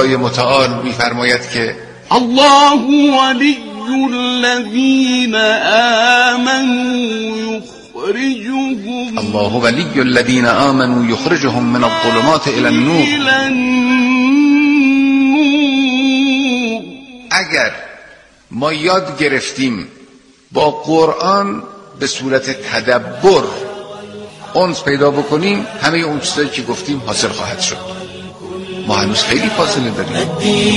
خدای متعال می‌فرماید که الله ولی الذین آمنوا الله ولی الذین آمنوا یخرجهم من الظلمات الی النور. اگر ما یاد گرفتیم با قرآن به صورت تدبر انس پیدا بکنیم، همه اون چیزایی که گفتیم حاصل خواهد شد. ما هنوز خیلی فاصله داریم،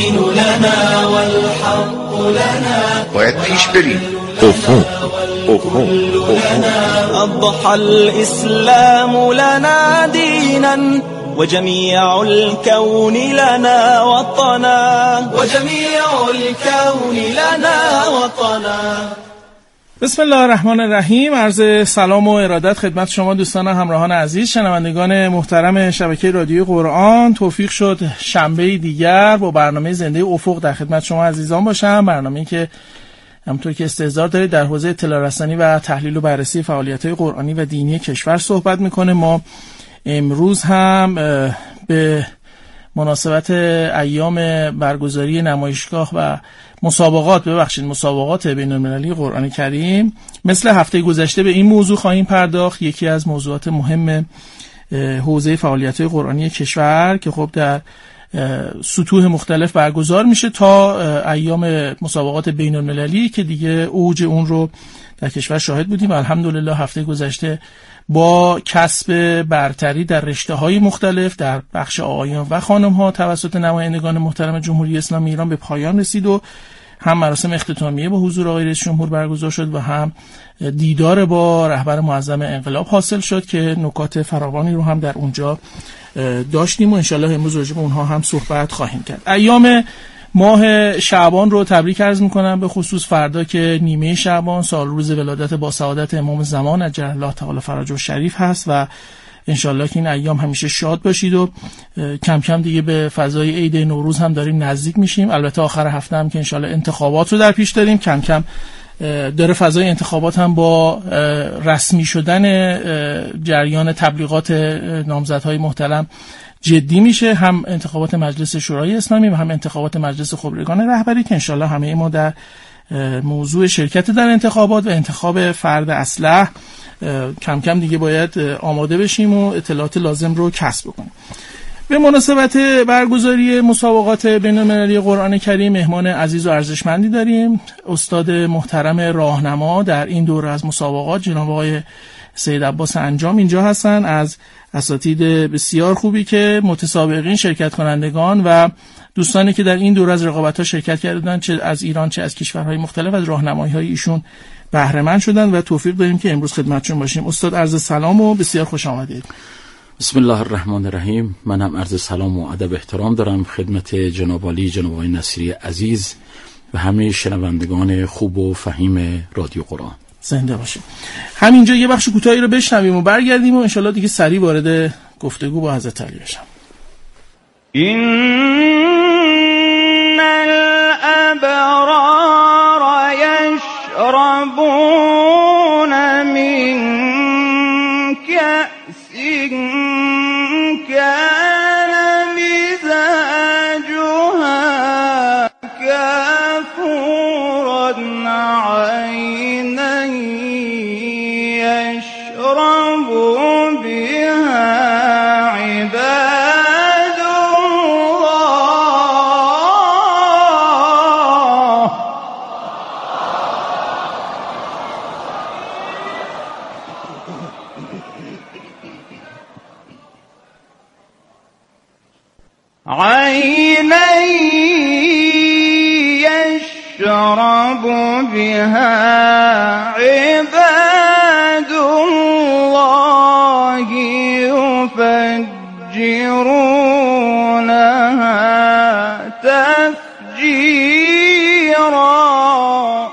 باید پیش بریم. أضحى الإسلام لنا دينا وجميع الكون لنا وطنا وجميع الكون لنا وطنا. بسم الله الرحمن الرحیم. عرض سلام و ارادت خدمت شما دوستان همراهان عزیز، شنوندگان محترم شبکه رادیوی قرآن. توفیق شد شنبه دیگر با برنامه زنده افق در خدمت شما عزیزان باشم. برنامه‌ای که همونطور که استحضار دارید در حوزه اطلاع رسانی و تحلیل و بررسی فعالیت‌های قرآنی و دینی کشور صحبت می‌کنه. ما امروز هم به مناسبت ایام برگزاری نمایشگاه و مسابقات بین‌المللی قرآن کریم مثل هفته گذشته به این موضوع خواهیم پرداخت. یکی از موضوعات مهم حوزه فعالیت‌های قرآنی کشور که خب در سطوح مختلف برگزار میشه تا ایام مسابقات بین المللی که دیگه اوج اون رو در کشور شاهد بودیم. الحمدلله هفته گذشته با کسب برتری در رشته‌های مختلف در بخش آقایان و خانم‌ها توسط نمایندگان محترم جمهوری اسلامی ایران به پایان رسید و هم مراسم اختتامیه با حضور آقای رئیس جمهور برگزار شد و هم دیدار با رهبر معظم انقلاب حاصل شد که نکات فراوانی رو هم در اونجا داشتیم و انشالله امروز راجع به اونها هم صحبت خواهیم کرد. ایام ماه شعبان رو تبریک عرض میکنم، به خصوص فردا که نیمه شعبان سال روز ولادت با سعادت امام زمان عجل الله تعالی فرجه شریف هست و انشالله که این ایام همیشه شاد باشید و کم کم دیگه به فضای عید نوروز هم داریم نزدیک میشیم. البته آخر هفته هم که انشالله انتخابات رو در پیش داریم، کم کم داره فضای انتخابات هم با رسمی شدن جریان تبلیغات نامزدهای محترم جدی میشه، هم انتخابات مجلس شورای اسلامی و هم انتخابات مجلس خبرگان رهبری که انشالله همه ما در موضوع شرکت در انتخابات و انتخاب فرد اصلح کم کم دیگه باید آماده بشیم و اطلاعات لازم رو کسب کنیم. به مناسبت برگزاری مسابقات بین‌المللی قرآن کریم مهمان عزیز و ارزشمندی داریم. استاد محترم راهنما در این دوره از مسابقات جناب آقای سید عباس انجام اینجا هستن، از اساتید بسیار خوبی که متسابقین، شرکت کنندگان و دوستانی که در این دوره از رقابت‌ها شرکت کردن، چه از ایران چه از کشورهای مختلف، از راهنمایی‌های ایشون بهره مند شدن و توفیق داریم که امروز خدمتشون باشیم. استاد عرض سلام و بسیار خوش آمدید. بسم الله الرحمن الرحیم. من هم عرض سلام و ادب احترام دارم خدمت جناب عالی جناب آقای نصیری عزیز و همه شنوندگان خوب و فهیم رادیو قرآن. زنده باشید. همینجا یه بخش کوتاهی رو بشنویم و برگردیم و انشالله دیگه سریع وارد گفتگو با حضرت علی بشم. این الابرار یشربون من كأس كان مزاجها كافورا عينا يشرب بها عباد الله. عينا يشرب بها عباد الله يفجرونها تفجيرا.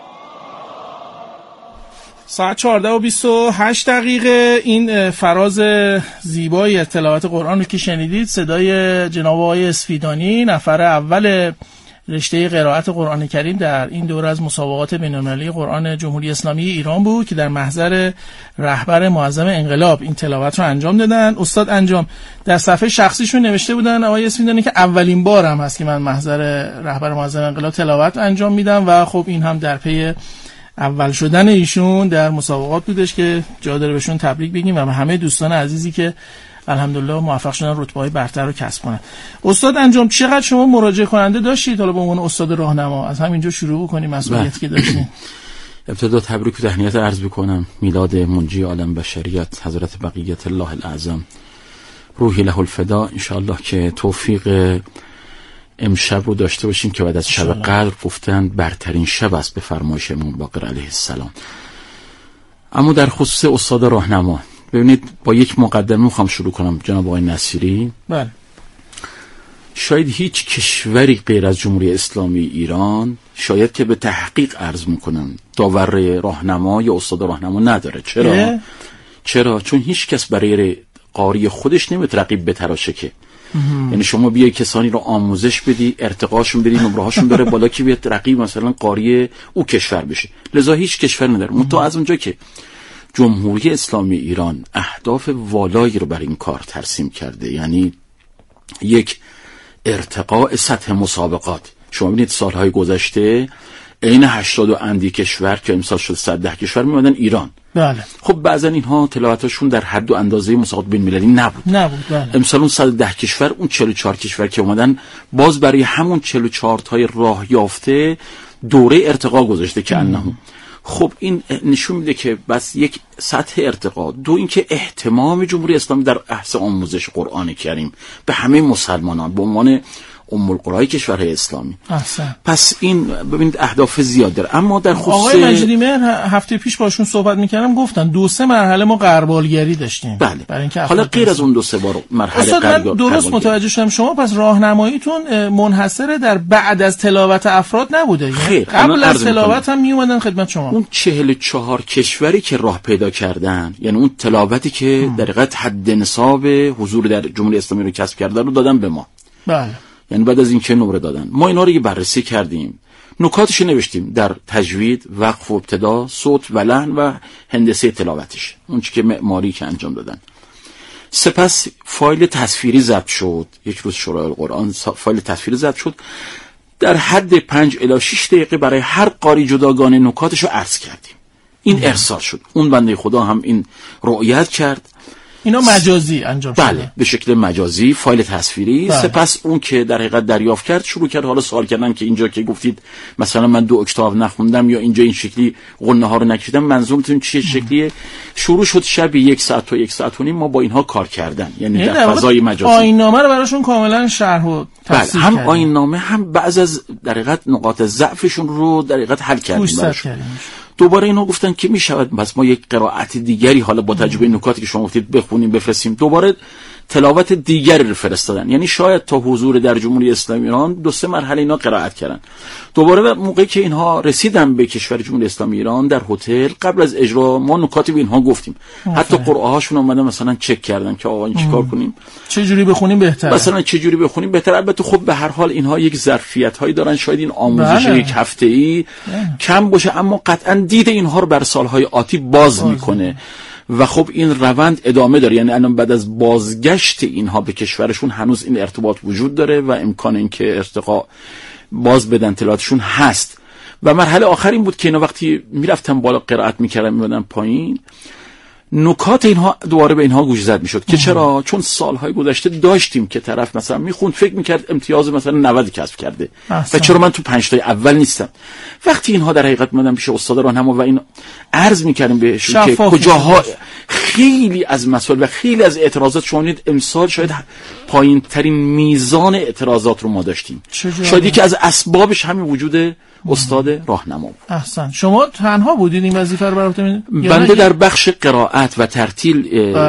ساعت 14:28 این فراز زیبای از تلاوت قرآن رو که شنیدید، صدای جناب آقای اسفیدانی، نفر اول رشته قرائت قرآن کریم در این دوره از مسابقات بین‌المللی قرآن جمهوری اسلامی ایران بود که در محضر رهبر معظم انقلاب این تلاوت رو انجام دادن. استاد انجام در صفحه شخصیشون نوشته بودن آقای اسمیدانی که اولین بارم هست که من محضر رهبر معظم انقلاب تلاوت انجام میدم و خب این هم در پی اول شدن ایشون در مسابقات بودش که جا داره بهشون تبریک بگیم و به همه دوستان عزیزی که الحمدلله موفق شدن رتبه‌های برتر رو کسب کنن. استاد انجام چقدر شما مراجعه کننده داشتید حالا به عنوان استاد راهنما؟ از همینجا شروع بکنیم مسئولیتی که داشتین. ابتدا تبریک و تهنیت عرض بکنم میلاد منجی عالم بشریت حضرت بقیت الله الاعظم روحی له الفدا. انشاءالله که توفیق امشب رو داشته باشیم که بعد از شب قدر گفتن برترین شب است به فرمایش امام باقر علیه السلام. اما در خصوص استاد راهنما ببینید با یک مقدمه میخوام شروع کنم جناب آقای نصیری. بله. شاید هیچ کشوری غیر از جمهوری اسلامی ایران شاید که به تحقیق عرض میکنم داور راهنما یا استاد راهنما نداره. چرا؟ چون هیچ کس برای قاری خودش نمیتونه رقیب بتراشه که یعنی شما بیای کسانی رو آموزش بدی ارتقاشون بدی نمرهاشون بره بالا که بیاد رقیب مثلا قاری او کشور بشه. لذا هیچ کشور نداره. منتها از اونجا که جمهوری اسلامی ایران اهداف والایی رو برای این کار ترسیم کرده، یعنی یک ارتقاء سطح مسابقات. شما ببینید سالهای گذشته این 80 و اندی کشور که امسال شد 110 کشور میومدن ایران. بله. خب بعضا اینها تلاوتشون در حد و اندازه مسابقات بین‌المللی نبود. بله. امسال اون 110 کشور اون 44 کشور که اومدن باز برای همون 44 تای راه یافته دوره ارتقا گذاشته که انهم. خب این نشون میده که بس یک سطح ارتقا، دو اینکه اهتمام جمهوری اسلامی در بحث آموزش قرآن کریم به همه مسلمانان به عنوان ام القرای کشورهای اسلامی. احسن. پس این ببینید اهداف زیاد داره. اما در خصوص آقای مجیدی مهر هفته پیش باشون صحبت میکردم گفتن 2-3 مرحله ما غربالگری داشتیم. بله. حالا غیر از اون 2-3 مرحله غربالگری درست متوجه شدم شما پس راهنماییتون منحصر در بعد از تلاوت افراد نبوده؟ خیر. قبل از تلاوت هم میومدن خدمت شما؟ اون 44 کشوری که راه پیدا کردن، یعنی اون تلاوتی که در حقیقت حد نصاب حضور در جمهوری اسلامی رو کسب کردن رو دادن به ما. بله. یعنی بعد از این که نمره دادن ما اینا رو یه بررسی کردیم، نکاتش نوشتیم در تجوید، وقف و ابتدا، صوت و لحن و هندسه تلاوتش، اون چیزی که معماری که انجام دادن. سپس فایل تصویری ضبط شد، یک روز شورای القرآن فایل تصویری ضبط شد، در حد 5 الی 6 دقیقه برای هر قاری جداگانه نکاتش رو عرض کردیم. این ارسال شد. اون بنده خدا هم این رؤیت کرد. اینا مجازی انجام شده؟ بله، به شکل مجازی فایل تصویری. بله. سپس اون که در حقیقت دریافت کرد شروع کرد حالا سوال کردن که اینجا که گفتید مثلا من 2 اکتاو نخوندم یا اینجا این شکلی غنه ها رو نکشیدم منظورتون چه شکلیه؟ شروع شد شب 1 ساعت تا 1 ساعت و نیم ما با اینها کار کردن، یعنی در فضای مجازی. آیین‌نامه رو براشون کاملا شرح و تفسیر کردیم. هم آیین‌نامه هم بعض از در حقیقت نقاط ضعفشون رو در حقیقت حل کردیم براشون. دوباره اینا گفتن که میشود بس ما یک قرائت دیگری حالا با تجربه نکاتی که شما گفتید بخونیم بفرستیم، دوباره تلاوت دیگری رو فرستادن. یعنی شاید تا حضور در جمهوری اسلامی ایران 2-3 مرحله اینا قرائت کردن. دوباره موقعی که اینها رسیدن به کشور جمهوری اسلامی ایران در هتل قبل از اجرا ما نکاتی به اینها گفتیم. حتی قرعه هاشون اومدن مثلا چک کردن که آقا این چیکار کنیم، چه جوری بخونیم بهتره، مثلا چه جوری بخونیم بهتره. البته خب به هر حال اینها یک ظرفیت هایی دارن، شاید این آموزش یک هفته‌ای کم باشه اما قطعا دید اینها رو بر سالهای آتی باز میکنه و خب این روند ادامه داره. یعنی الان بعد از بازگشت اینها به کشورشون هنوز این ارتباط وجود داره و امکان اینکه ارتقا باز بدن تلاوتشون هست. و مرحله آخر این بود که اینا وقتی میرفتن بالا قرائت میکردن میادن پایین، نکات اینها دوباره به اینها گوش زد میشد که چرا؟ چون سالهای گذشته داشتیم که طرف مثلا میخوند فکر میکرد امتیاز مثلا 90 کسب کرده و چرا من تو 5 تای اول نیستم. وقتی اینها در حقیقت اومدن پیش استاد راهنما و این عرض میکردیم بهشون که کجاها خیلی از مسائل و خیلی از اعتراضات شما دید امسال شاید پایین ترین میزان اعتراضات رو ما داشتیم. شاید یکی از اسبابش همین وجود استاد راهنما. احسن. شما تنها بودید این وظیفه رو بر عهده؟ بنده در بخش قرائت و ترتیل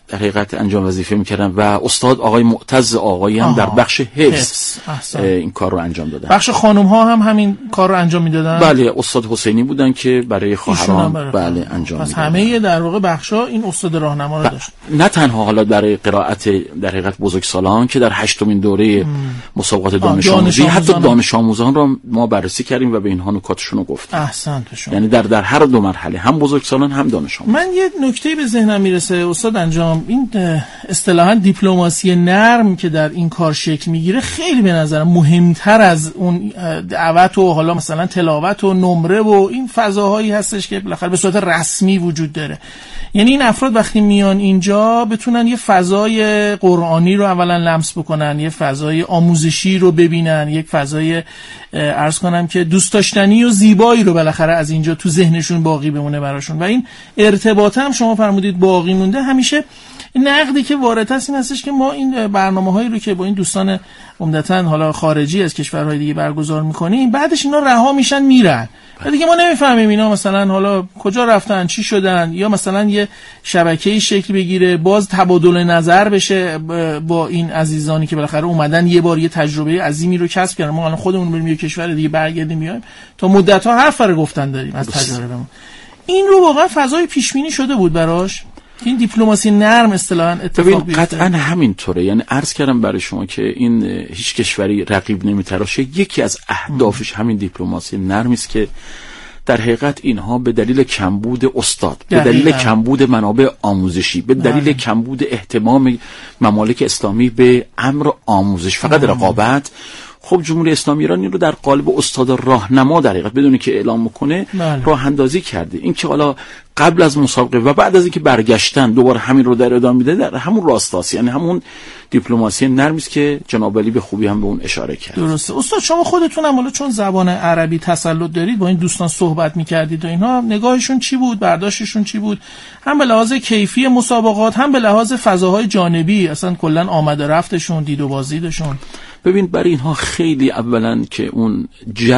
در حقیقت انجام وظیفه میکردن و استاد آقای معتز آقایی هم در بخش حفظ این کار رو انجام دادن. بخش خانم ها هم همین کار رو انجام میدادن؟ بله، استاد حسینی بودن که برای خواهران بله انجام میدادن. پس همه در واقع بخشا این استاد راهنما رو داشت. نه تنها حالا برای قرائت در حقیقت بزرگسالان که در 8مین دوره مسابقات دانش آموزی حتی دانش آموزان رو ما بررسی کردیم و به اینها نکاتشون رو گفتیم. احسنت شما. یعنی در هر دو مرحله هم بزرگسالان هم دانش آموز. من یه نکته به ذهنم میرسه استاد انجام، این اصطلاحاً دیپلماسی نرم که در این کار شکل میگیره خیلی به نظرم مهمتر از اون دعوت و حالا مثلا تلاوت و نمره و این فضاهایی هستش که بالاخره به صورت رسمی وجود داره. یعنی این افراد وقتی میان اینجا بتونن یه فضای قرآنی رو اولا لمس بکنن، یه فضای آموزشی رو ببینن، یک فضای عرض کنم که دوست داشتنی و زیبایی رو بالاخره از اینجا تو ذهنشون باقی بمونه براشون. و این ارتباط هم شما فرمودید باقی مونده. همیشه نقدی که وارد هست این هستش که ما این برنامه‌هایی رو که با این دوستان عمدتاً حالا خارجی از کشورهای دیگه برگزار می‌کنیم، بعدش اینا رها میشن میرن و دیگه ما نمیفهمیم اینا مثلا حالا کجا رفتن، چی شدن، یا مثلا یه شبکه‌ای شکل بگیره باز تبادل نظر بشه با این عزیزانی که بالاخره اومدن یه بار یه تجربه عظیمی رو کسب کردن. ما الان خودمون بریم یه کشور دیگه برگردیم میایم تا مدت‌ها حرف رو گفتن داریم از تجربهمون. این رو واقعا فضای پیش‌بینی شده بود براش این دیپلماسی نرم اصطلاحاً اتفاق بیفته؟ قطعاً همینطوره. یعنی عرض کردم برای شما که این هیچ کشوری رقیب نمیتراشه. یکی از اهدافش همین دیپلماسی نرمی است که در حقیقت اینها به دلیل کمبود استاد، به دلیل کمبود منابع آموزشی، به دلیل کمبود احتمام ممالک اسلامی به امر آموزش فقط رقابت، خب جمهوری اسلامی ایران این رو در قالب استاد راهنما در حقیقت بدون که اعلام میکنه راه اندازی کرده. این که حالا قبل از مسابقه و بعد از اینکه برگشتن دوباره همین رو در ادامه میده، در همون راستاست. یعنی همون دیپلماسی نرمی است که جناب علی به خوبی هم به اون اشاره کرد. درسته. استاد شما خودتون هم حالا چون زبان عربی تسلط دارید با این دوستان صحبت میکردید و اینها، نگاهشون چی بود، برداشتشون چی بود، هم به لحاظ کیفی مسابقات هم به لحاظ فضاهای جانبی، اصلا کلا آمد و رفتشون، دید و بازدیدشون؟ ببین برای اینها خیلی اولا که اون جو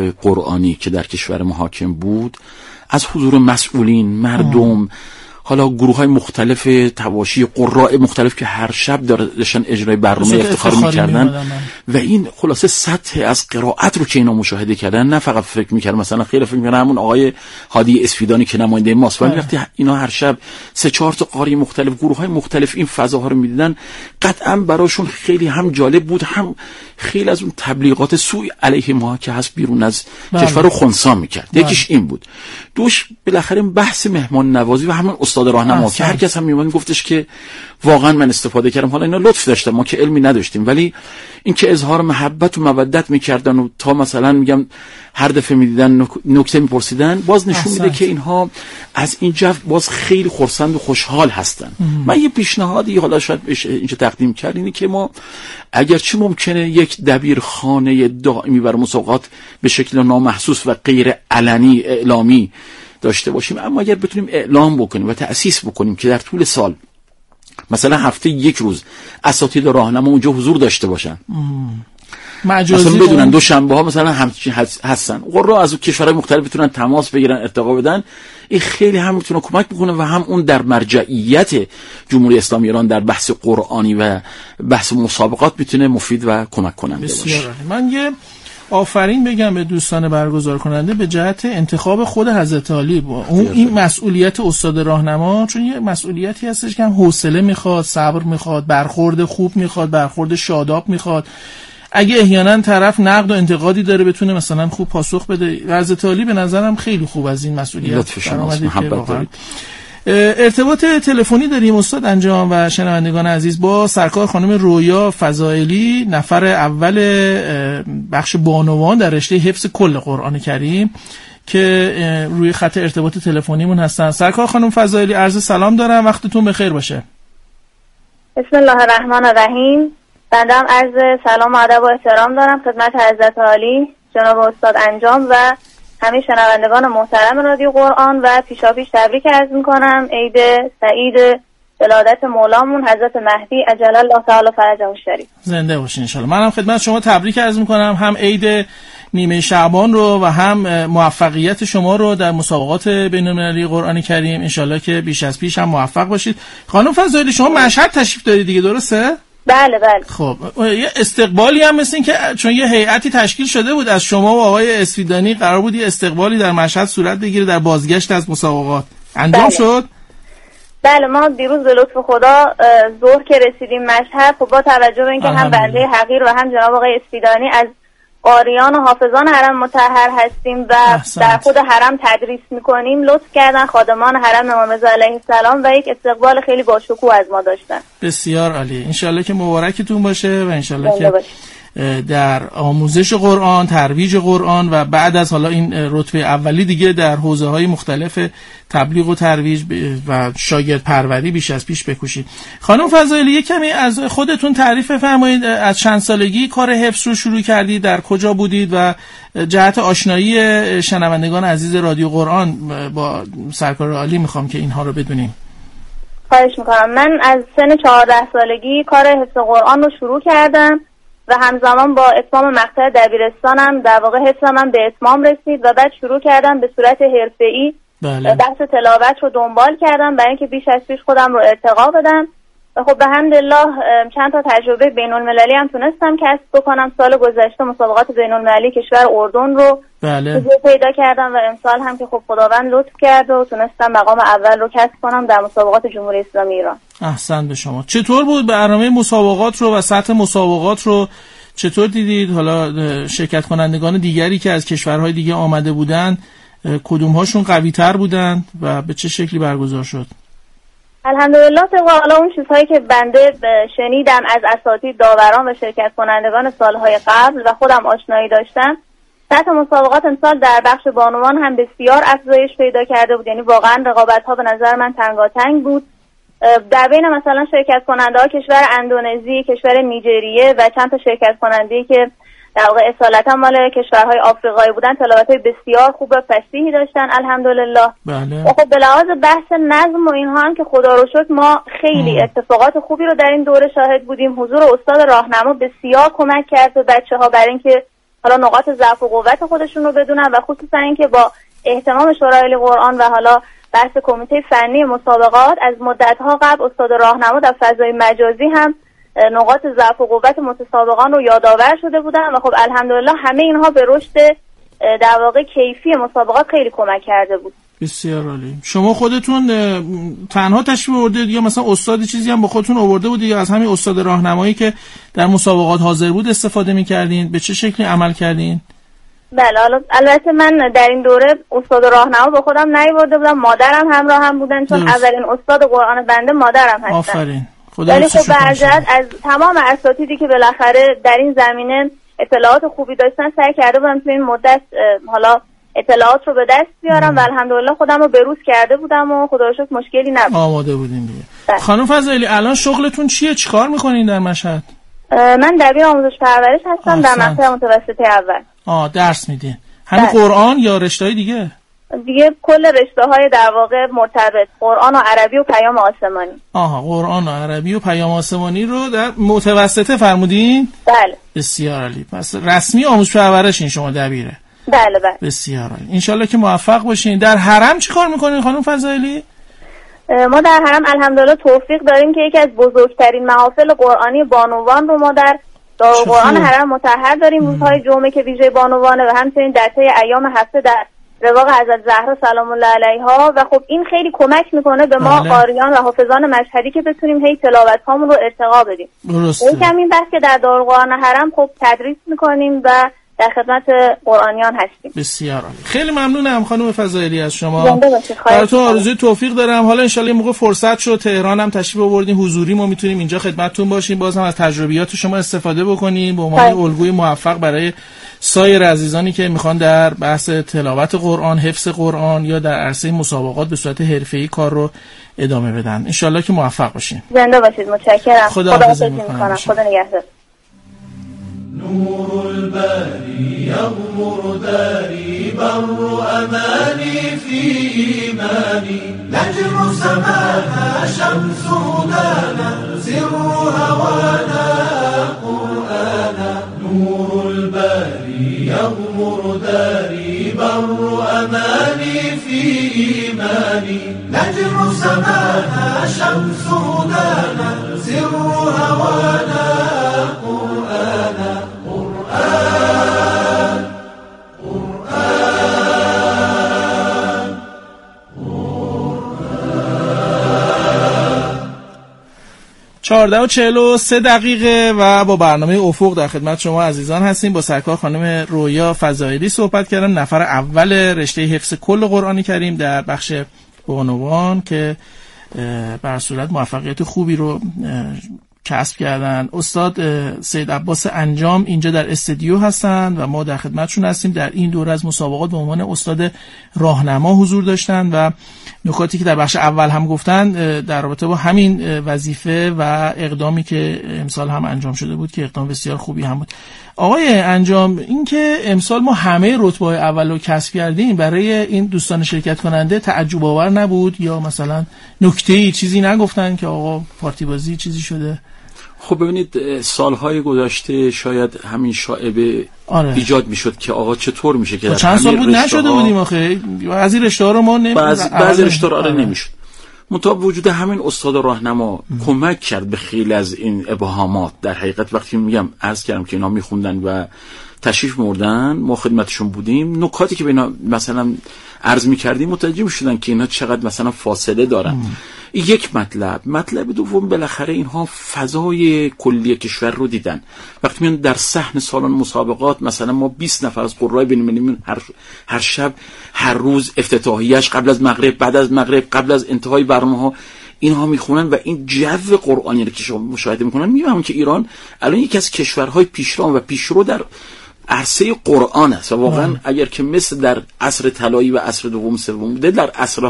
قرآنی که در کشور ما حاکم بود، از حضور مسئولین، مردم، حالا گروه‌های مختلف تواشی، قراء مختلف که هر شب داشتن اجرای برنامه افتخار می‌کردن و این خلاصه سطح از قرائت رو که اینا مشاهده کردن، نه فقط فکر می‌کردن مثلا خیلی فکر می‌کردن همون آقای هادی اسفیدانی که نماینده ماست، ولی وقتی اینا هر شب 3-4 تا قاری مختلف، گروه‌های مختلف این فضاها رو می‌دیدن، قطعاً براشون خیلی هم جالب بود، هم خیلی از اون تبلیغات سوء علیه ما که هست بیرون از کشور رو خنثی می‌کرد. یکیش این بود. دوش بالاخره بحث مهمان نوازی و همون استاد راهنما که هر کس هم میومد گفتش که واقعا من استفاده کردم. حالا اینا لطف داشتن، ما که علمی نداشتیم، ولی این که اظهار محبت و مودت میکردن و تا مثلا میگم هر دفعه میدیدن نکته میپرسیدن، باز نشون میده که اینها از این جو باز خیلی خرسند و خوشحال هستن. من یه پیشنهادی حالا شاید اینجا تقدیم کرد، اینه که ما اگرچه ممکنه یک دبیرخانه دائمی برای مسابقات به شکل نامحسوس و غیر علنی اعلامی داشته باشیم، اما اگر بتونیم اعلام بکنیم و تأسیس بکنیم که در طول سال مثلا هفته یک روز اساتید راهنما اونجا حضور داشته باشن، مثلا بدونن دوشنبه ها مثلا همچین هستن، قرا از کشورهای مختلف بتونن تماس بگیرن، ارتقا بدن، این خیلی هم میتونه کمک بکنه و هم اون در مرجعیت جمهوری اسلامی ایران در بحث قرآنی و بحث مسابقات میتونه مفید و کمک کننده باشه. من یه آفرین بگم به دوستان برگزار کننده به جهت انتخاب خود حضرت علی با اون این مسئولیت استاد راهنما، چون یه مسئولیتی هستش که هم حوصله میخواد، صبر میخواد، برخورد خوب میخواد، برخورد شاداب میخواد. اگه احیانا طرف نقد و انتقادی داره بتونه مثلا خوب پاسخ بده. حضرت علی به نظرم خیلی خوب از این مسئولیت برآمده. ارتباط تلفنی داریم استاد انجام و شنوندگان عزیز با سرکار خانم رویا فضائلی، نفر اول بخش بانوان در رشته حفظ کل قرآن کریم که روی خط ارتباط تلفنیمون هستن. سرکار خانم فضائلی عرض سلام دارم، وقتتون بخیر باشه. بسم الله الرحمن الرحیم. بنده هم عرض سلام و ادب و احترام دارم خدمت حضرت عالی جناب استاد انجام و همه شنوندگان محترم رادیو قرآن و پیشاپیش تبریک عرض میکنم عید سعید ولادت مولامون حضرت مهدی عجل الله تعالی فرجه الشریف. زنده باشین ان شاء الله. منم خدمت شما تبریک عرض میکنم، هم عید نیمه شعبان رو و هم موفقیت شما رو در مسابقات بین‌المللی قرآن کریم. انشالله که بیش از پیش هم موفق باشید. خانم فضائلی شما مشهد تشریف دارید دیگه، درسته؟ بله. خب یه استقبالی هم مثل این که چون یه هیئتی تشکیل شده بود از شما و آقای اسفیدانی، قرار بود یه استقبالی در مشهد صورت بگیره در بازگشت از مسابقات، انجام شد؟ بله ما دیروز به لطف خدا ظهر که رسیدیم مشهد، خب با توجه به اینکه هم بنده حقیر و هم جناب آقای اسفیدانی از قاریان و حافظان حرم مطهر هستیم و در خود حرم تدریس میکنیم، لطف کردن خادمان حرم امام رضا علیه السلام و یک استقبال خیلی باشکوه از ما داشتن. بسیار عالی. انشالله که مبارکتون باشه و انشالله که در آموزش قرآن، ترویج قرآن و بعد از حالا این رتبه اولی دیگه در حوزه‌های مختلف تبلیغ و ترویج و شاگرد پروری بیش از پیش بکوشید. خانم فضائلی یک کمی از خودتون تعریف فرمایید. از چند سالگی کار حفظ رو شروع کردید؟ در کجا بودید و جهت آشنایی شنوندگان عزیز رادیو قرآن با سرکار عالی میخوام که اینها رو بدونیم. خواهش میکنم. من از سن 14 سالگی کار حفظ قرآن رو شروع کردم و همزمان با اتمام مقطع دبیرستانم در واقع حفظم به اتمام رسید و بعد شروع کردم به صورت حرفه‌ای بحث تلاوت رو دنبال کردم برای اینکه بیش از پیش خودم رو ارتقا بدم و خب به الحمدلله چند تا تجربه بین‌المللی هم تونستم کسب بکنم. سال گذشته مسابقات بین‌المللی کشور اردن رو پیدا کردم و امسال هم که خب خداوند لطف کرد و تونستم مقام اول رو کسب کنم در مسابقات جمهوری اسلامی ایران. احسن به شما. چطور بود برنامه مسابقات رو و سطح مسابقات رو چطور دیدید؟ حالا شرکت کنندگان دیگری که از کشورهای دیگه آمده بودن کدوم هاشون قوی تر بودن و به چه شکلی برگزار شد؟ الحمدلله طبق حالا اون چیزهایی که بنده شنیدم از اساتید، داوران و شرکت کنندگان سالهای قبل و خودم آشنایی داشتم، سطح مسابقات امسال در بخش بانوان هم بسیار افزایش پیدا کرده بود. یعنی واقعا رقابت‌ها به نظر من تنگاتنگ بود. در بین مثلا شرکت کننده‌ها کشور اندونزی، کشور نیجریه و چند تا شرکت کننده‌ای که در واقع اصالتا مال کشورهای آفریقایی بودن تلاوت‌های بسیار خوب و فصیحی داشتن الحمدلله. بله. و خب به لحاظ بحث نظم و اینها هم که خدا رو شکر ما خیلی اتفاقات خوبی رو در این دوره شاهد بودیم. حضور استاد راهنما بسیار کمک کرد به بچه‌ها برای اینکه حالا نقاط ضعف و قوت خودشون رو بدونن و خصوصا اینکه با اهتمام شورای قرآن و حالا بحث کمیته فنی مسابقات از مدت‌ها قبل استاد راهنما در فضای مجازی هم نقاط ضعف و قوت متسابقان رو یادآور شده بودن و خب الحمدلله همه اینها به رشد در واقع کیفی مسابقات خیلی کمک کرده بود. بسیار عالی. شما خودتون تنها تشریف آوردید یا مثلا استادی چیزی هم با خودتون آورده بودید یا از همین استاد راهنمایی که در مسابقات حاضر بود استفاده می‌کردین؟ به چه شکلی عمل کردین؟ بله البته من در این دوره استاد راهنما با خودم نیاورده بودم، مادرم همراه هم بودن چون اولین استاد قرآن بنده مادرم هستن. آفرین. ولی خب برجت از تمام اساتیدی که بالاخره در این زمینه اطلاعات خوبی داشتن سعی کرده بودم تو این مدت حالا اطلاعات رو به دست بیارم و الحمدلله خودم رو بروز کرده بودم و خدا رو شکر مشکلی نبود. آماده بودین دیگه. خانم فضائلی الان شغلتون چیه؟ چیکار میکنین در مشهد؟ من دبیر آموزش پرورش هستم در مقطع متوسطه اول. درس میدین؟ همین قرآن یا رشته‌های دیگه کل رشته‌های در واقع مرتبط قرآن و عربی و پیام آسمانی. قرآن و عربی و پیام آسمانی رو در متوسطه فرمودین؟ بله. بسیار عالی. پس رسمی آموزش پرورشین شما دبیره؟ بله. بسیار عالی. انشالله که موفق باشین. در حرم چی کار میکنین خانم فضائلی؟ ما در حرم الحمدلله توفیق داریم که یکی از بزرگترین محافل قرآنی بانوان رو ما در دارالقرآن حرم مطهر داریم. روزهای جمعه که ویژه بانوانه و همچنین در طی ایام هفته در رواق حضرت زهرا سلام الله علیها و خب این خیلی کمک میکنه به ما قاریان و حافظان مشهدی که بتونیم هی تلاوت هامون رو ارتقا بدیم. یکم این بحث که در دارالقرآن حرم خب تدریس میکنیم و در خدمت قرآنیان هستیم. بسیار عالی. خیلی ممنونم خانم فضائلی از شما. براتون آرزوی توفیق دارم. حالا ان شاءالله موقع فرصت شد تهران هم تشریف آوردین حضوری ما میتونیم اینجا خدمتتون باشیم، باز هم از تجربیات شما استفاده بکنیم به عنوان الگوی موفق برای سایر عزیزانی که میخوان در بحث تلاوت قرآن، حفظ قرآن یا در عرصه مسابقات به صورت حرفه‌ای کار رو ادامه بدن. ان شاءالله که موفق باشین. زنده باشید. متشکرم. خداحافظی میکنم. خدا نگهدار. نور الباري يغمر داري بر أماني في إيماني نجم سماها شمس هدانا سر هوانا قرآنا نور الباري يغمر في إيماني نجر سمانا شمس هدانا سر هوانا قرآنا قرآن قرآن قرآن 14:43 و با برنامه افق در خدمت شما عزیزان هستیم. با سرکار خانم رویا فضائلی صحبت کردم، نفر اول رشته حفظ کل قرآن کریم در بخش بانوان که بر صورت موفقیت خوبی رو کسب کردن. استاد سید عباس انجام اینجا در استودیو هستند و ما در خدمتشون هستیم. در این دوره از مسابقات به عنوان استاد راهنما حضور داشتن و نکاتی که در بخش اول هم گفتن در رابطه با همین وظیفه و اقدامی که امسال هم انجام شده بود که اقدام بسیار خوبی هم بود. آقای انجام، این که امسال ما همه رتبه اول رو کسب کردیم برای این دوستان شرکت کننده تعجب آور نبود یا مثلا نکته‌ای چیزی نگفتن که آقا پارتی بازی چیزی شده؟ خب ببینید سالهای گذشته شاید همین شایبه ایجاد میشد که آقا چطور میشه که چند سال بود نشده بودیم آخه بعضی رشته‌ها رو ما بعضی رشته‌ها رو نمیشد. منتها وجود همین استاد راهنما کمک کرد به خیلی از این ابهامات. در حقیقت وقتی میگم عرض کردم که اینا میخوندن و تشریف مردن، ما خدمتشون بودیم، نکاتی که به اینا مثلا عرض میکردیم متوجه میشدن که اینا چقدر مثلا فاصله دارن. یک مطلب دوم، بالاخره اینها فضای کلی کشور رو دیدن. وقتی میان در صحن سالن مسابقات مثلا ما 20 نفر از قرای بین‌المللی هر شب هر روز افتتاحیه‌اش قبل از مغرب، بعد از مغرب، قبل از انتهای برنامه‌ها اینها میخونن و این جو قرآنی رو که شما مشاهده میکنن میفهمن که ایران الان یکی از کشورهای پیشرو و پیشرو در عرصه قرآن است و واقعا اگر که مثل در عصر طلایی و عصر دوم سوم بوده، در عصر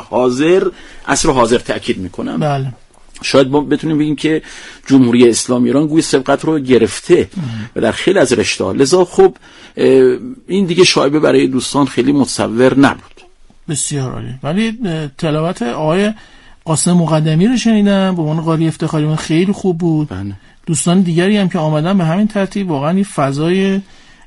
حاضر تأکید میکنم. بله. شاید ما بتونیم بگیم که جمهوری اسلامی ایران گوی سبقت رو گرفته و در خیلی از رشته‌ها. لذا خب این دیگه شایبه برای دوستان خیلی متصور نبود. بسیار عالی. ولی تلاوت آقای قاسم مقدمی رو شنیدم به عنوان قاری افتخاری، من خیلی خوب بود. بله. دوستان دیگری هم که آمدن به همین ترتیب واقعا این فضای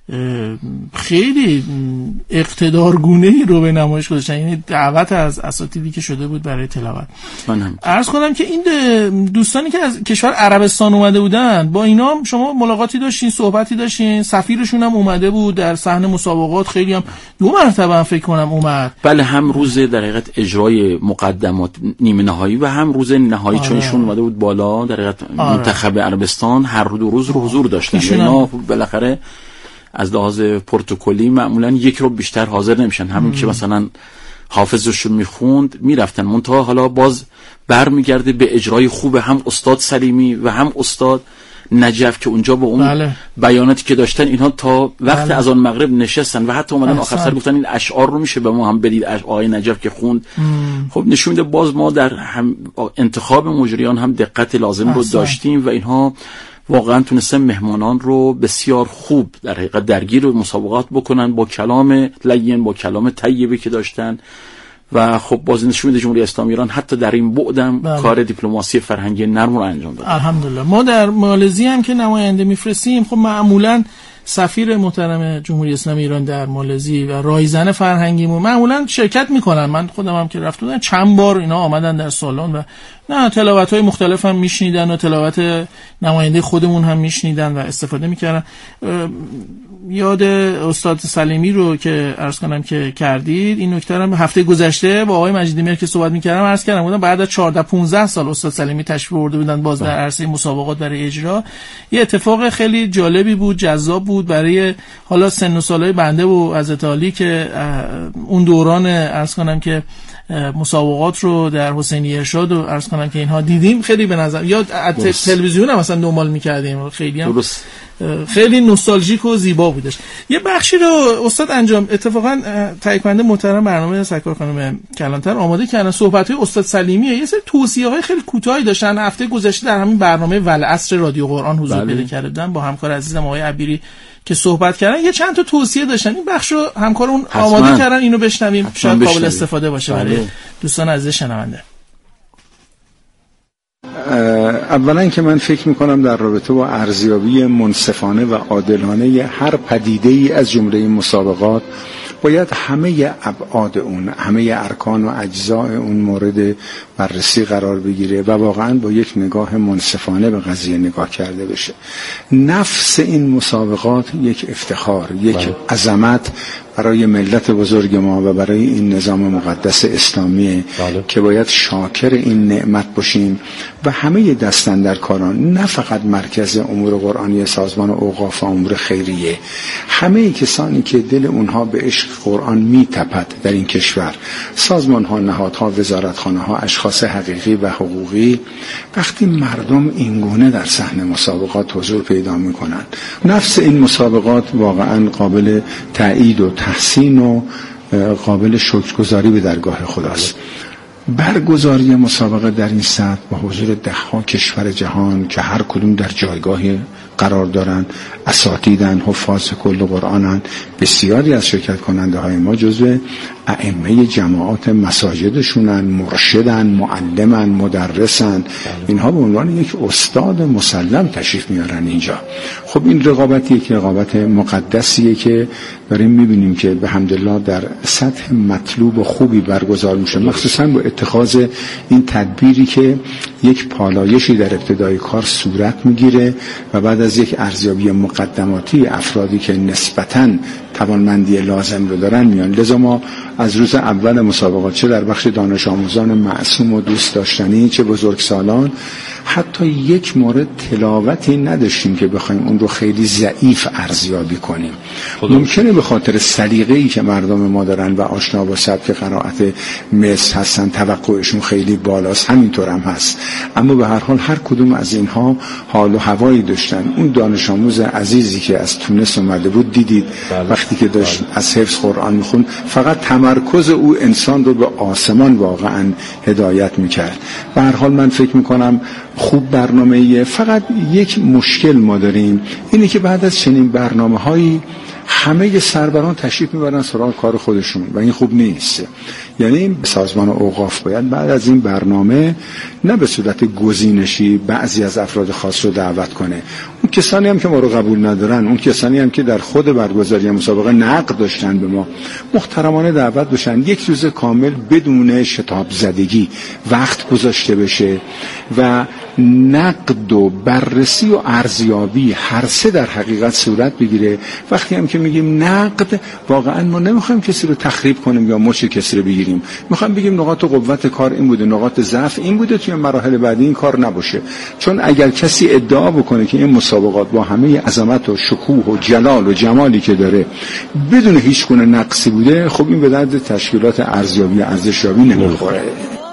خیلی اقتدارگونه‌ای رو به نمایش گذاشتن، یعنی دعوت از اساتیدی که شده بود برای تلاوت. عرض کنم که این دوستانی که از کشور عربستان اومده بودن با اینا شما ملاقاتی داشتین، صحبتی داشتین، سفیرشون هم اومده بود در صحن مسابقات، خیلی هم 2 مرتبه هم فکر کنم اومد. بله، هم روز در حقیقت اجرای مقدمات نیمه نهایی و هم روز نهایی چونشون اومده بود بالا در حقیقت منتخب عربستان، هر 2 روز رو حضور داشتن. اینا بالاخره از لحاظ پروتکلی معمولا یک رو بیشتر حاضر نمیشن، همین که مثلا حافظشون میخوند میرفتن. منتها حالا باز برمیگرده به اجرای خوب هم استاد سلیمی و هم استاد نجف که اونجا با اون بیاناتی که داشتن اینها تا وقت از آن مغرب نشستن و حتی اومدن آخر سر گفتن این اشعار رو میشه به ما هم بدید. آقای نجف که خوند خب نشون میده باز ما در انتخاب مجریان هم دقت لازم رو داشتیم و اینها واقعا تونستن مهمانان رو بسیار خوب در حقیقت درگیر مسابقات بکنن با کلام لین، با کلام طیبی که داشتن و خب باز نشون میده جمهوری اسلامی ایران حتی در این بعدم کار دیپلماسی فرهنگی نرم رو انجام داد. الحمدلله. ما در مالزی هم که نماینده میفرستیم، خب معمولا سفیر محترم جمهوری اسلامی ایران در مالزی و رایزن فرهنگیمون معمولا شرکت میکنن. من خودم هم که رفته بودم چند بار اینا آمدن در سالن و نه تلاوت‌های مختلف هم میشنیدن و تلاوت نماینده خودمون هم میشنیدن و استفاده میکردن. یاد استاد سلیمی رو که عرض کنم که کردید، این نکته رو هفته گذشته با آقای مجیدی مهر که صحبت میکردم عرض کردم بودم بعد از 14-15 سال استاد سلیمی تشریف آورده بودن باز در عرصه مسابقات برای اجرا. یه اتفاق خیلی جالبی بود، جذاب بود برای حالا سن و سالای بنده و حضرت علی که اون دوران عرض کنم که مسابقات رو در حسینی ارشاد و عرض کنم که اینها دیدیم. خیلی به نظر یا تلویزیون هم مثلا دنبال می‌کردیم، خیلی هم خیلی نوستالژیک و زیبا بودش. یه بخشی رو استاد انجام اتفاقا تهیه کننده محترم برنامه سرکار خانم کلانتر آماده کردن، صحبت‌های استاد سلیمیه، یه سری توصیه‌های خیلی کوتاهی داشتن. هفته گذشته در همین برنامه ولعصر رادیو قرآن حضور پیدا کردن با همکار عزیزم آقای عبیری که صحبت کردن، یه چند تا توصیه داشتن. این بخشو همکارمون آماده کردن، اینو بشنویم، شاید قابل استفاده باشه برای دوستان عزیز شنونده. اولا که من فکر میکنم در رابطه با ارزیابی منصفانه و عادلانه هر پدیده‌ای از جمله این مسابقات باید همه ابعاد اون، همه ارکان و اجزاء اون مورد بررسی قرار بگیره و واقعا با یک نگاه منصفانه به قضیه نگاه کرده بشه. نفس این مسابقات یک افتخار، یک عظمت برای ملت بزرگ ما و برای این نظام مقدس اسلامی که باید شاکر این نعمت باشیم و همه دستاندرکاران، نه فقط مرکز امور قرآنی سازمان اوقاف و امور خیریه، همه کسانی که دل اونها به عشق قرآن میتپد در این کشور، سازمان ها، نهادها، وزارتخانه ها، اشخاص حقیقی و حقوقی، وقتی مردم اینگونه در صحنه مسابقات حضور پیدا میکنن، نفس این مسابقات واقعا قابل تأیید و تحسین و قابل شکرگزاری به درگاه خداست. برگزاری مسابقه در این سطح با حضور ده‌ها کشور جهان که هر کدوم در جایگاهی قرار دارند، اساتیدن، حفاظ کل قرآنن، بسیاری از شرکت کننده های ما جزو ائمه جماعات مساجدشونن، مرشدن، معلمن، مدرسن، اینها به عنوان یک استاد مسلم تشریف میارن اینجا. خب این رقابتیه که رقابت مقدسیه که داریم میبینیم که به حمدالله در سطح مطلوب و خوبی برگزار میشه، مخصوصا با اتخاذ این تدبیری که یک پالایشی در ابتدای کار صورت میگیره و بعد از یک ارزیابی مقدماتی افرادی که نسبتاً توانمندی لازم رو دارن میان. لذا ما از روز اول مسابقات چه در بخش دانش آموزان معصوم و دوست داشتنی چه بزرگسالان حتی یک مورد تلاوتی نداشتیم که بخوایم اون رو خیلی ضعیف ارزیابی کنیم. ممکنه به خاطر سلیقه‌ای که مردم ما دارن و آشنا با سبک قرائت مصر هستن توقعشون خیلی بالاست، همینطور هم هست، اما به هر حال هر کدوم از اینها حال و هوایی داشتن. اون دانش آموز عزیزی که از تونس اومده بود دیدید وقتی که داشت از حفظ قرآن میخوند فقط تمرکز او انسان رو به آسمان واقعا هدایت میکرد. به هر حال من فکر میکنم خوب برنامه‌ایه. فقط یک مشکل ما داریم، اینه که بعد از چنین برنامه‌هایی همه سربران تشریف میبرن سراغ کار خودشون و این خوب نیست. یعنی سازمان اوقاف باید بعد از این برنامه نه به صورت گزینشی بعضی از افراد خاص رو دعوت کنه. اون کسانی هم که ما رو قبول ندارن، اون کسانی هم که در خود برگزاری مسابقه نقد داشتن به ما، محترمانه دعوت بشن، یک روز کامل بدون شتاب زدگی وقت گذاشته بشه و نقد و بررسی و ارزیابی هر سه در حقیقت صورت بگیره. وقتی هم که میگیم نقد، واقعا ما نمیخوایم کسی رو تخریب کنیم یا مچ کسی رو بگیریم، میخوایم بگیم نقاط قوت کار این بوده، نقاط ضعف این بوده، توی مراحل بعدی این کار نباشه. چون اگر کسی ادعا بکنه که این مسابقات با همه عظمت و شکوه و جلال و جمالی که داره بدون هیچ گونه نقصی بوده، خب این به درد تشکیلات ارزیابی و ارزشیابی نمیخوره.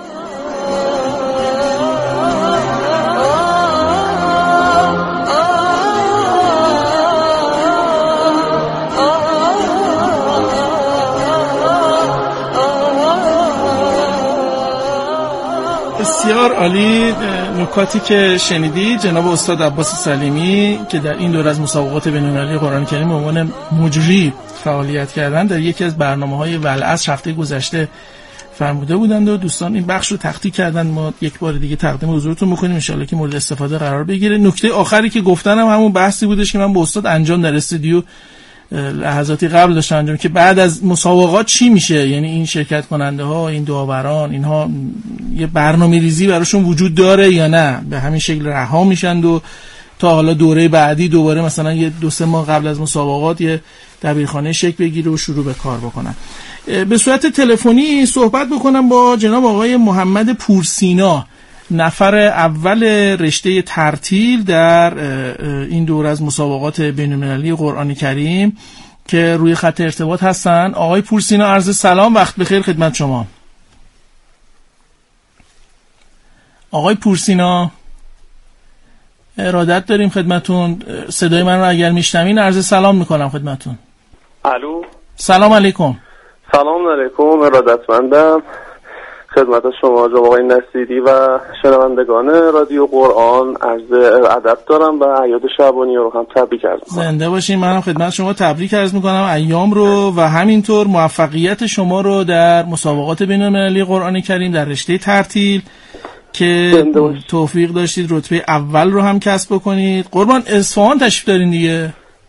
بسیار عالی نکاتی که شنیدید. جناب استاد عباس سلیمی که در این دور از مسابقات بین‌المللی قرآن کریم به عنوان مجری فعالیت کردن در یکی از برنامه‌های والعصر هفته گذشته فرموده بودند و دوستان این بخش رو تخطی کردن. ما یک بار دیگه تقدیم حضورتون می‌کنیم ان شاءالله که مورد استفاده قرار بگیره. نکته آخری که گفتنم همون بحثی بودش که من با استاد انجام در استودیو لحظاتی قبل داشتم انجام که بعد از مسابقات چی میشه، یعنی این شرکت کننده ها، این داوران، اینها یه برنامه ریزی براشون وجود داره یا نه، به همین شکل رها میشن و تا حالا دوره بعدی دوباره مثلا یه 2-3 ماه قبل از مسابقات یه دبیرخانه شکل بگیره و شروع به کار بکنن. به صورت تلفنی صحبت بکنم با جناب آقای محمد پورسینا، نفر اول رشته ترتیل در این دور از مسابقات بین‌المللی قرآن کریم که روی خط ارتباط هستن. آقای پورسینا عرض سلام، وقت بخیر خدمت شما. آقای پورسینا ارادت داریم خدمتون، صدای من رو اگر میشنوین عرض سلام میکنم خدمتون. الو، سلام علیکم. سلام علیکم، ارادتمندم خدمت شما جناب آقای نصیری و شنوندگان رادیو قرآن. عرض ادب دارم و اعیاد شعبانی رو هم تبریک عرض می‌کنم. زنده باشین. منم خدمت شما تبریک عرض می‌کنم ایام رو و همینطور موفقیت شما رو در مسابقات بین‌المللی قرآن کریم در رشته ترتیل که توفیق داشتید رتبه اول رو هم کسب بکنید. قربان اصفهان تشریف دارین دیگه؟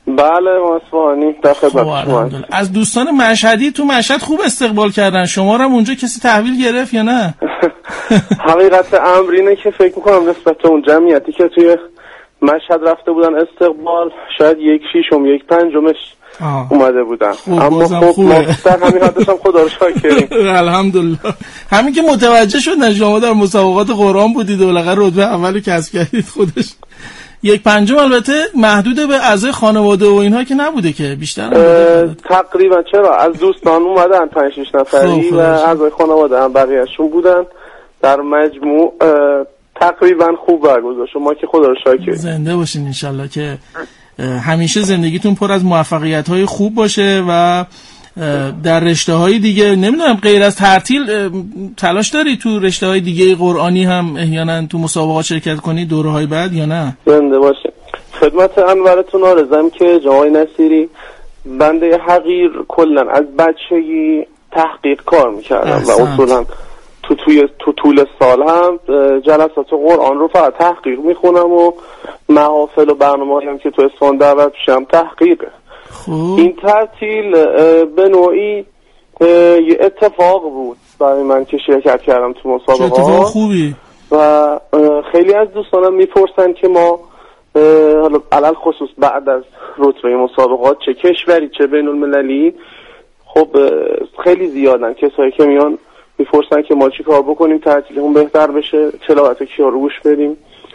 بله ما اصفهانی در خدمت شما. از دوستان مشهدی تو مشهد خوب استقبال کردن شما رو اونجا کسی تحویل گرفت یا نه؟ حقیقت امر اینه که فکر میکنم نسبت اون جمعیتی که توی مشهد رفته بودن استقبال شاید 1/6 اومده بودن، اما خب ما در همین حدش هم خدا رو شاکریم. الحمدلله. همین که متوجه شدن شما در مسابقات قرآن بودید و بالاخره رتبه اولو کسب کردید خودش 1/5 البته محدود به اعضای خانواده و اینها که نبوده که بیشتر تقریبا چرا از دوستان اومدن 5-6 نفری و اعضای خانواده هم بقیه‌شون بودن. در مجموع تقریبا خوب برگزار شما که خدا رو شاکر. زنده باشین انشالله که همیشه زندگیتون پر از موفقیت‌های خوب باشه و در رشته‌های دیگه نمیدونم غیر از ترتیل تلاش داری تو رشته‌های دیگه قرآنی هم احیانا تو مسابقات شرکت کنی دوره‌های بعد یا نه؟ زنده باشه. خدمت انورتون عرضم که جناب نصیری بنده حقیر کلا از بچگی تحقیق کار می‌کردم و اصولا تو طول سال هم جلسات قرآن رو فقط تحقیق میخونم و محافل و برنامه‌ای هم که تو اصفهان دعوت شدم تحقیقه. این تعطیل به نوعی یه اتفاق بود برای من که شرکت کردم تو مسابقات. اتفاق خوبی. و خیلی از دوستانم میپرسن که ما حالا علل خصوص بعد از رتبه مسابقات چه کشوری چه بین المللی، خب خیلی زیادن کسایی که میان میپرسن که ما چی کار بکنیم تعطیلمون بهتر بشه، تلاوت کیا رو گوش بدیم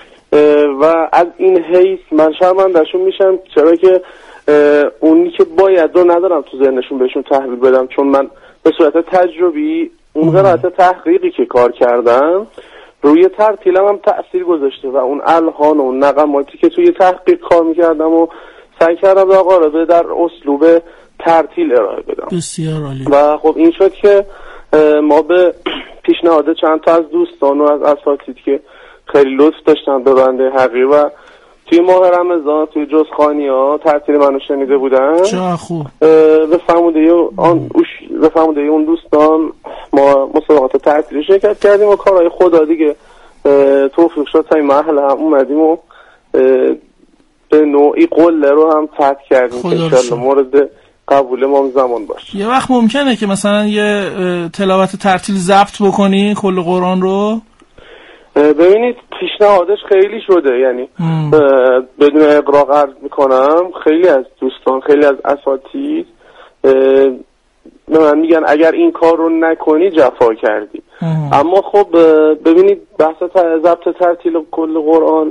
و از این حیث من شرمنده‌شون میشم چرا که اونی که باید رو ندارم تو ذهنشون بهشون تحویل بدم، چون من به صورت تجربی اون قرائت تحقیقی که کار کردم روی ترتیلم هم تأثیر گذاشته و اون الحان و اون نغماتی که توی تحقیق کار میکردم و سعی کردم در قالب در اسلوب ترتیل ارائه بدم. بسیار عالی. و خب این شد که ما به پیشنهاد چند تا از دوستان و از اساتید که خیلی لطف داشتن به بنده حقیر و توی ماه رمضان توی جزخانی‌ها تعطیل منو شنیده بودن، چه خوب به فهمونده اون دوستان ما مسابقات تعطیل شرکت کردیم و کارهای خدا دیگه توفیق شد تا این مرحله هم اومدیم و به نوعی قله رو هم فتح کردیم که انشالله مورد قبول ما زمان باشه. یه وقت ممکنه که مثلا یه تلاوت ترتیل ضبط بکنی کل قرآن رو؟ ببینید پیشنهادش خیلی شده، یعنی بدون اغراق عرض میکنم خیلی از دوستان خیلی از اساتید به من میگن اگر این کار رو نکنی جفا کردی. اما خب ببینید بحث ضبط ترتیل کل قرآن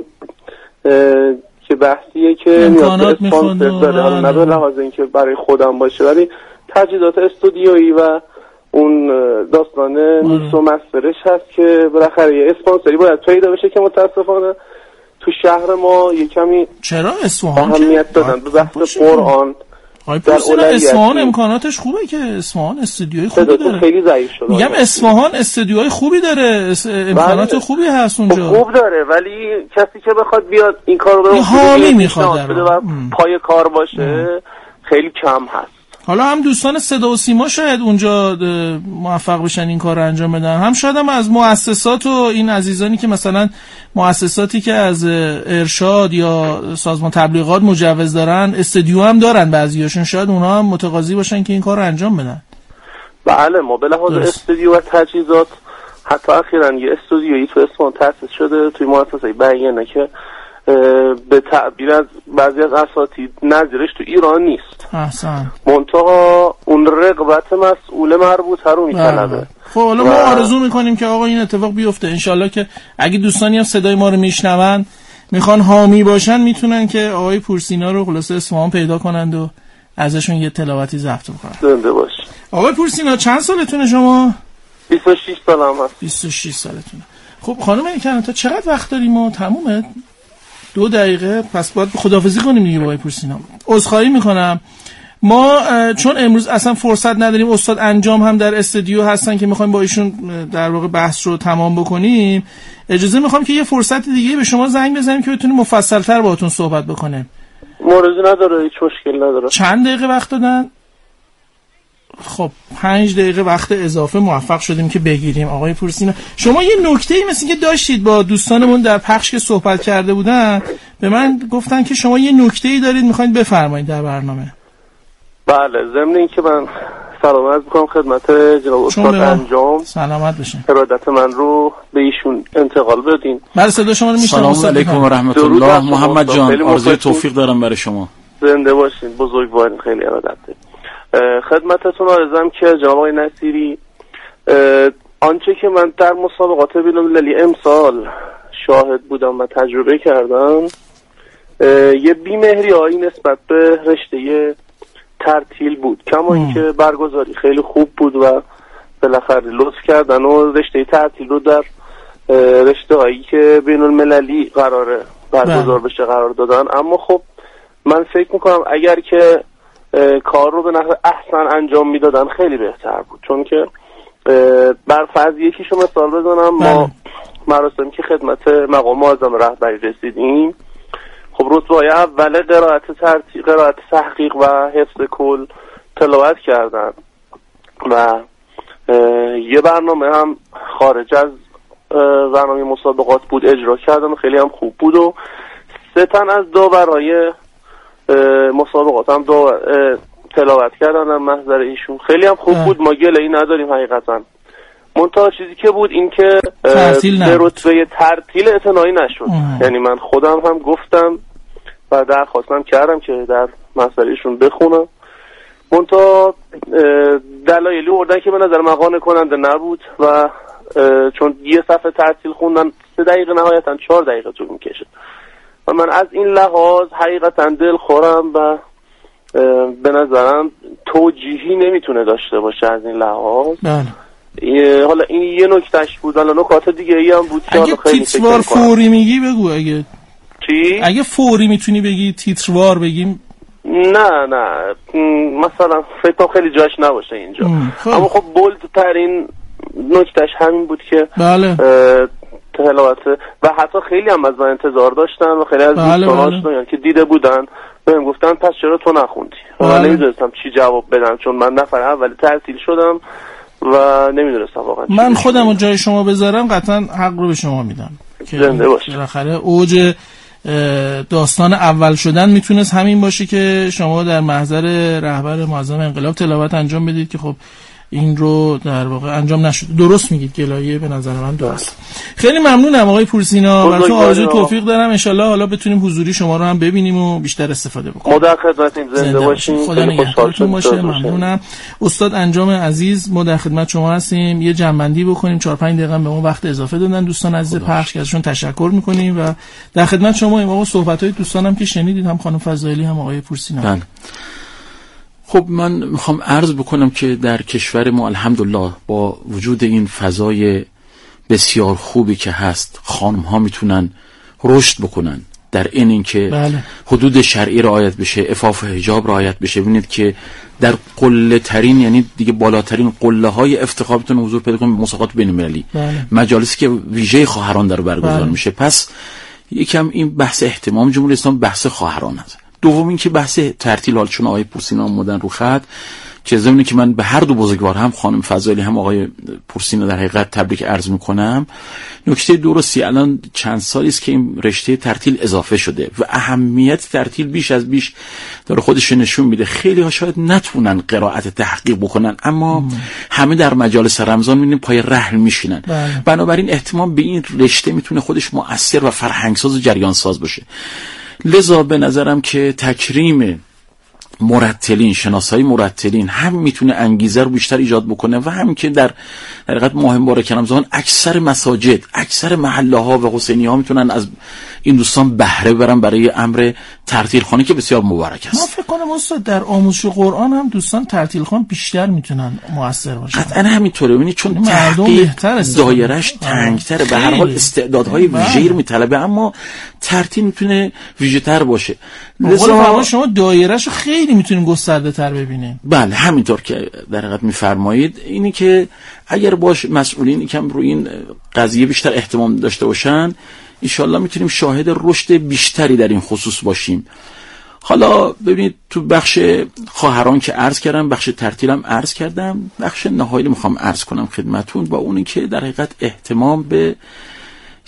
که بحثیه که نیاز به اسپانسر داره، حالا نه به لحاظ اینکه برای خودم باشه ولی تجهیزات استودیویی و اون داستان میکس و مسترش هست که بالاخره یه اسپانسری باید پیدا بشه که متاسفانه تو شهر ما یه کمی چرا اصفهان اهمیت دادن به بحث قرآن. در اصفهان امکاناتش خوبه که اصفهان استودیوی خوبی داره. خیلی ضعیف شده. میگم اصفهان استودیوهای خوبی داره، امکانات خوبی هست اونجا. خوب داره ولی کسی که بخواد بیاد این کارو بکنه حامی میخواد و پای کار باشه خیلی کم هست. حالا هم دوستان صدا و سیما شاید اونجا موفق بشن این کار رو انجام بدن، هم شاید هم از مؤسسات و این عزیزانی که مثلا مؤسساتی که از ارشاد یا سازمان تبلیغات مجوز دارن استودیو هم دارن بعضیاشون، شاید اونها هم متقاضی باشن که این کار رو انجام بدن. بله ما به لحاظ استودیو و تجهیزات حتی اخیراً یه استودیویی تو اصفهان تأسیس شده توی مؤسسه بیانه که به تعبیر از بعضی از اساتید نظیرش تو ایران نیست. احسن. منتها اون رغبت مسئول مربوطه رو میطلبه. خب حالا ما آرزو میکنیم که آقا این اتفاق بیفته انشالله، که اگه دوستانی هم صدای ما رو میشنون میخوان حامی باشن میتونن که آقای پورسینا رو خلاصه اصفهان پیدا کنند و ازشون یه تلاوتی ضبط بکنن. زنده باش. آقای پورسینا چند سالتونه شما؟ 26 سالم هست. 26 سالتونه. خب خانم ایکن تا چقدر وقت داریم ما؟ تمومه 2 دقیقه، پس باید خداحافظی کنیم دیگه. آقای پورسینا عذرخواهی میکنم ما چون امروز اصلا فرصت نداریم، استاد انجام هم در استودیو هستن که میخوایم با ایشون در واقع بحث رو تمام بکنیم، اجازه میخوام که یه فرصت دیگه به شما زنگ بزنیم که بتونیم مفصل‌تر باهاتون صحبت بکنیم. موردی نداره، هیچ مشکل نداره. چند دقیقه وقت دادن؟ خب 5 دقیقه وقت اضافه موفق شدیم که بگیریم. آقای پورسینا شما یه نکته‌ای مثل که داشتید با دوستانمون در پخش که صحبت کرده بودن، به من گفتن که شما یه نکته‌ای دارید میخواید بفرمایید در برنامه. بله، ضمن این که من سلام عرض می‌کنم خدمت جناب استاد انجام. سلامت باشین. ارادت من رو به ایشون انتقال بدین. بله صدا شما رو میشنوم. سلام علیکم و رحمت الله. محمد جان آرزوی توفیق دارم برای شما. زنده باشین، بزرگوارین، خیلی ارادت دارم. خدمتتون عرضم که جناب آقای نصیری، آنچه که من در مسابقات بین‌المللی امسال شاهد بودم و تجربه کردم، یه بی‌مهریایی نسبت به رشته ترتیل بود. کما اینکه برگزاری خیلی خوب بود و بالاخره لطف کردن و رشته ترتیل رو در رشته هایی که بین‌المللی قراره برگزار بشه قرار دادن. اما خب من فکر میکنم اگر که کار رو به نحو احسن انجام میدادن خیلی بهتر بود، چون که بر فرض یکیشو مثال بزنم، ما مراسمی که خدمت مقام معظم رهبری رسیدیم، خب رتبه‌های اول قرائت تحقیق و حفظ کل تلاوت کردن و یه برنامه هم خارج از برنامه مسابقات بود اجرا کردن و خیلی هم خوب بود و 3 تن از داورای مسابقات هم تلاوت کردن در محضر ایشون. خیلی هم خوب بود، ما گله‌ای نداریم حقیقتا. منتها چیزی که بود این که به رتبه ترتیل اعتنایی نشد. یعنی من خودم هم گفتم و درخواستم کردم که در مسئله ایشون بخونم، منتها دلایلی آوردن که به نظر من قانع کننده نبود و چون یه صفحه ترتیل خوندن 3 دقیقه نهایتا 4 دقیقه طول میکشه و من از این لحاظ حقیقتا دل خورم و به نظرم توجیهی نمیتونه داشته باشه از این لحاظ. حالا این یه نکتهش بود، حالا نکات دیگه ای هم بود که اگه تیتروار فوری میگی بگو. اگه فوری میتونی بگی تیتروار بگیم. نه مثلا فکر خیلی جاش نباشه اینجا. اما خب بولد ترین نکتهش همین بود که بله تلاوت و حتی خیلی هم از من انتظار داشتن و خیلی از دوستان آشنایان که دیده بودن بهم گفتن پس چرا تو نخوندی؟ من نمیدونستم چی جواب بدم، چون من نفر اول ترتیل شدم و نمیدونستم واقعا. من خودم رو جای شما بذارم قطعا حق رو به شما میدم که بالاخره اوج داستان اول شدن میتونست همین باشه که شما در محضر رهبر معظم انقلاب تلاوت انجام بدید که خب این رو در واقع انجام نشد. درست میگید، گلایه به نظر من درست. خیلی ممنونم آقای پورسینا، براتون آرزوی توفیق دارم. ان شاءالله حالا بتونیم حضوری شما رو هم ببینیم و بیشتر استفاده بکنیم. خدا خدمتتون، زنده باشین. خدا نگهدارتون باشه. ممنونم. استاد انجام عزیز، ما در خدمت شما هستیم. یه جنبندی بکنیم، 4-5 دقیقه به اون وقت اضافه دادن دوستان عزیز پخش که ازشون تشکر میکنیم و در خدمت شما ایم. آقا صحبت‌های دوستانم که شنیدید، هم خانم فضائلی هم آقای پورسینا. خب من میخوام عرض بکنم که در کشور ما الحمدلله با وجود این فضای بسیار خوبی که هست، خانم ها میتونن رشد بکنن در این که حدود شرعی رعایت بشه، عفاف حجاب رعایت بشه. ببینید که در قله ترین، یعنی دیگه بالاترین قله های افتخار بتونه حضور پیدا کنه مسابقات بین‌المللی، مجالسی که ویژه خواهران در برگزار میشه. پس یکم این بحث اهتمام جمهوری اسلامی بحث خواهران هست. دوم این که بحث ترتیل، حال چون آقای پورسینا اومدن رو خط، که ضمن که من به هر دو بزرگوار، هم خانم فضائلی هم آقای پورسینا، در حقیقت تبریک عرض میکنم. نکته درستی، الان چند سالی است که این رشته ترتیل اضافه شده و اهمیت ترتیل بیش از بیش داره خودش نشون میده. خیلی ها شاید نتونن قرائت تحقیق بکنن، اما همه در مجالس رمضان میبینیم پای رحل میشینن. بنابراین اهتمام به این رشته میتونه خودش مؤثر و فرهنگساز و جریان ساز باشه. لذا به نظرم که تکریم مرتلین، شناسایی مرتلین هم میتونه انگیزه رو بیشتر ایجاد بکنه و هم که در حقیقت ماه مبارک رمضان اکثر مساجد، اکثر محله ها و حسینی ها میتونن از این دوستان بهره برن برای امر ترتیل خانه که بسیار مبارک است. ما فکر کنم استاد در آموزش قرآن هم دوستان ترتیل خان بیشتر میتونن مؤثر باشن. قطعا همینطوره، ببینید چون تحقیق دایرهش تنگتره، به هر حال استعدادهای ویژه‌ای رو میطلبه، اما ترتیل میتونه ویژه‌تر باشه. لذا شما دایرهشو خیلی میتونیم گسترده تر ببینیم. بله همینطور که در حقیقت میفرمایید. اینی که اگر باش مسئولین یکم روی این قضیه بیشتر اهتمام داشته باشن، انشالله میتونیم شاهد رشد بیشتری در این خصوص باشیم. حالا ببینید تو بخش خواهران که عرض کردم، بخش ترتیلم عرض کردم، بخش نهایی میخوام عرض کنم خدمتون با اونی که در حقیقت اهتمام به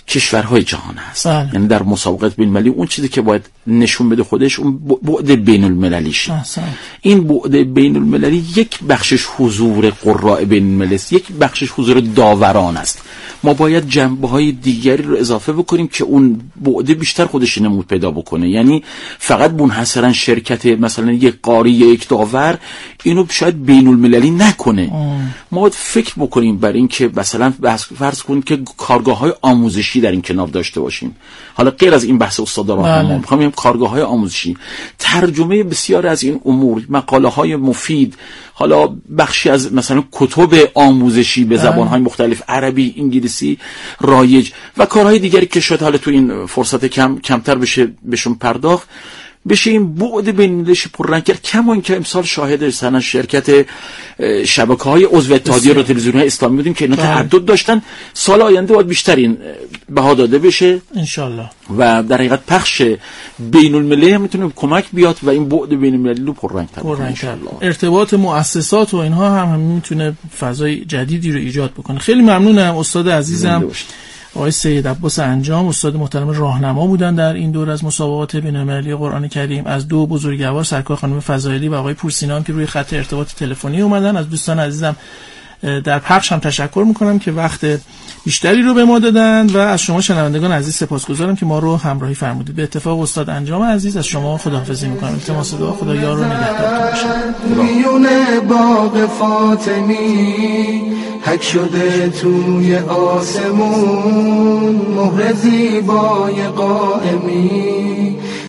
کشورهای جهان هست. یعنی در مسابقات بین‌المللی اون چیزی که باید نشون بده خودش اون بعد بین‌المللیش. این بعد بین‌المللی یک بخشش حضور قراء بین‌المللی است، یک بخشش حضور داوران است. ما باید جنبه‌های دیگری رو اضافه بکنیم که اون بعد بیشتر خودش نمود پیدا بکنه. یعنی فقط منحصرا شرکت مثلا یک قاری یا یک داور اینو شاید بین‌المللی نکنه. ما باید فکر بکنیم بر این که مثلا فرض کنید که کارگاه‌های آموزشی در این کنار داشته باشیم. حالا غیر از این بحث استاد راهنما می‌خوام بگم کارگاه‌های آموزشی، ترجمه بسیار از این امور، مقاله‌های مفید، حالا بخشی از مثلا کتب آموزشی به زبان‌های مختلف، عربی، انگلیسی رایج و کارهای دیگری که شاید حالا تو این فرصت کمتر بشه بهشون پرداخت، بشه این بعد بین‌المللیش پررنگ کرد. کمان که امسال شاهد مثلا شرکت شبکه‌های عضو اتحادیه رادیو تلویزیون‌های اسلامی بودیم که اینا تعدد داشتن. سال آینده باید بیشتر این بها داده بشه ان شاءالله و در حقیقت پخش بین‌المللی هم میتونه کمک بیاد و این بعد بین‌المللی رو پررنگ‌تر کنه. ارتباط مؤسسات و اینها هم میتونه فضای جدیدی رو ایجاد بکنه. خیلی ممنونم استاد عزیزم آقای سید عباس انجام، استاد محترم راهنما بودن در این دور از مسابقات بین‌المللی قرآن کریم. از دو بزرگوار سرکار خانم فضائلی و آقای پورسینام که روی خط ارتباط تلفنی اومدن. از دوستان عزیزم در پخش هم تشکر میکنم که وقت بیشتری رو به ما دادن و از شما شنوندگان عزیز سپاسگزارم که ما رو همراهی فرمودید. به اتفاق استاد انجام عزیز از شما خداحافظی میکنم. التماس دعا خدا یار و نگهدارتون باشه. میون باغ فاطمی حک شده توی آسمون، مهر زیبای قائمی